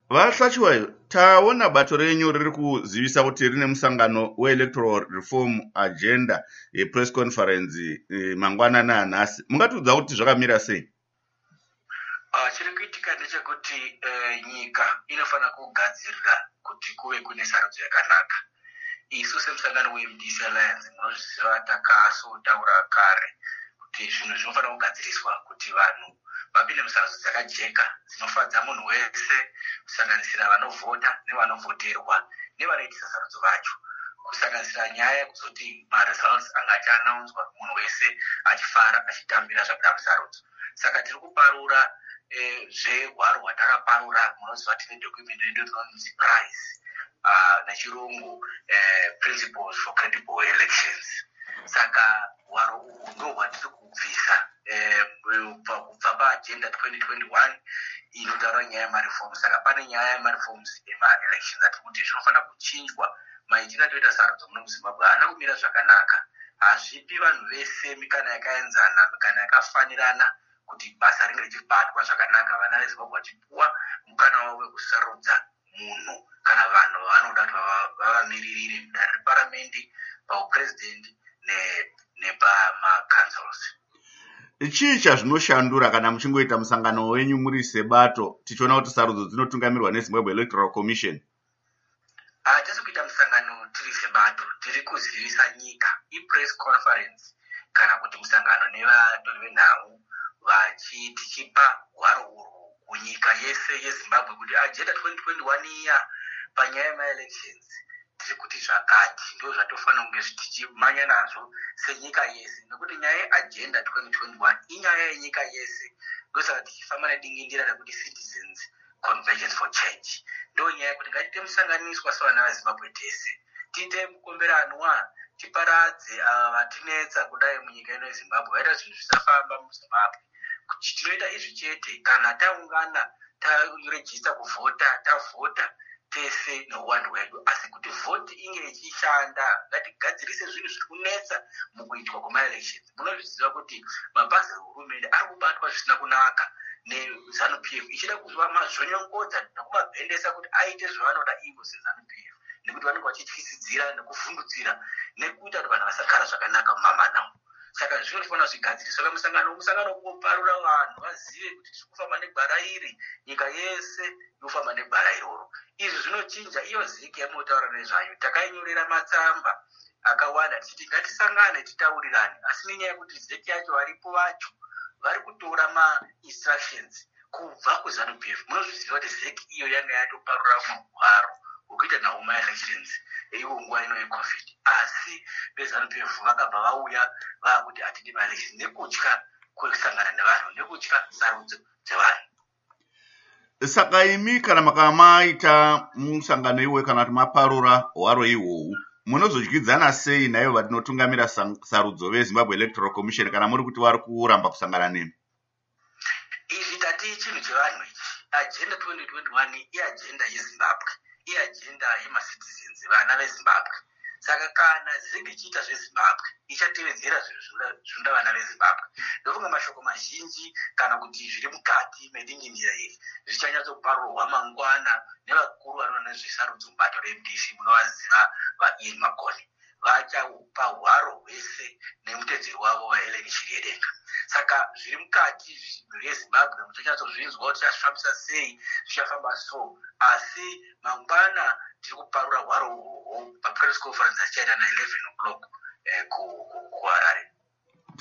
Vahlachiwayo, taona bato renyu riri kuzivisa kuti rine musangano weelectoral reform agenda yepress conference mangwanana anhasi. Mungatiudza kuti zvakamira sei? Chiri kuitika ndechekuti nyika inofanira kugadzirira kuti kuve kune sarudzo yakanaka. Isu semusangano weMDC Alliance munozviziva takasotaura kare kuti zvinhu zvinofanira kugadziriswa kuti vanhu vapinde musarudzo dzakajeka dzinofadza munhu wese, kusanganisira vanovhota nevanovhoterwa nevanoitisa sarudzo vacho, kusanganisira nyaya yekuzoti maresults anga achianaunswa munhu wese achifara achitambira zvakuda musarudzo. Saka tiri kuparura zvehwaro hwatakaparura. Munoziva tine document yedu inonzi prize nechirungu principles for credible elections. Saka hwaro uhu ndo hwatiri kubvisa kubva paagenda 2021 inotaura nyaya yemareforms. Saka pane nyaya yemareforms ema-elections ati kuti zvinofanira kuchinjwa maitiro atoita sarudzo muno muzimbabwe haana kumira zvakanaka. Hazvipi vanhu vese mikana yakaenzana, mikana yakafanirana kuti basa ringe richibatwa zvakanaka, vana vezimbabwe vachipuwa mukana wavo wekusarudza munhu kana vanhu vanoda kuti vavamiririre mudare reparamendi, paupurezidendi nepamacancels. Chii chazvinoshandura kana muchingoita musangano wenyu muri sebato tichiona kuti sarudzo dzinotungamirwa neZimbabwe Electoral Commission? Tisi kuita musangano tiri sebato, tiri kuzivisa nyika ipress conference kana kuti musangano nevatori venhau tichipa hwaro urwu kunyika yese yeZimbabwe kuti agenda 2021 iya panyaya yema-elections tiri kuti zvakati ndo zvatofanira kunge tichimhanya nazvo senyika yese, nekuti nyaya yeagenda 2021 inyaya yenyika yese. Ndosaka tichifamba nedingindira rekuti citizens convergence for change. Ndo nyaya yekuti ngatiite musanganiswa savana veZimbabwe tese, tiite mukomberanwa, tiparadze ava vatinetsa kudai munyika ino yeZimbabwe vaita zvinhu zvisafamba muZimbabwe. Kuti tinoita izvi chete kana taungana tarejista kuvhota, tavhota tese neuwandu hwedu, asi kuti vhoti inge ichishanda ngatigadzirise zvinhu zviri kunetsa mukuitwa kwema-elections. Munozviziva kuti mabhazi ehurumende ari kubatwa zvisina kunaka neZANU-PF ichida kuva mazvonyogodza nekumabhendesa kuti aite zvavanoda ivo seZANU-PF, nekuti vanenge vachityisidzira nekuvhundutsira nekuita kuti vanhu vasagara zvakanaka mumamana. Saka zvinofanira zvigadziriswa. Saka musangano kungoparura vanhu vazive kuti tiri kufamba negwara iri, nyika yese inofamba negwara iroro. Izvi zvinochinja iyo ziki yamunotaura nezvayo. Takainyorera matsamba akawanda tichiti ngatisangane titaurirane, asi nenyaya yekuti zeki yacho varipo vacho vari kutora ma-instructions kubva kuZANU-PF. Munozviziva kuti zeki iyo yanga yatoparura muhwaro wekuita nawo ma-elections iwo nguva ino yeCovid, asi veZANU-PF vakabva vauya vakuti hatidi ma-elections nekutya kusangana nevanhu, nekutya sarudzo dzevanhu. Saka imi kana makamaita musangano iwe kana kuti maparura hwaro ihwohwu, munozodyidzana sei naivo vatinotungamira sarudzo veZimbabwe Electoral Commission kana muri kuti vari kuramba kusangana nemi? Izvi tati chinhu chevanhu ichi. Agenda 2021 iagenda yeZimbabwe, iagenda yemacitizens, vana veZimbabwe. Saka kana zvinge ichiita zveZimbabwe ichatevedzera zvinoda vana veZimbabwe. Ndofunga mashoko mazhinji kana kuti zviri mukati medingindira iri zvichanyatsoparurwa mangwana nevakuru vanoona nezvesarudzo mubato reMDC munovaziva vaIan Makone. Vachaupa hwaro hwese nemutedzeri wavo waHelen Chiriedenga. Saka zviri mukati reZimbabwe muchanyatsovinzwa kuti zvichafambisa sei, zvichafamba so. Asi mangwana tiri kuparura hwaro uhwo papress conference achichaita na 11 o'clock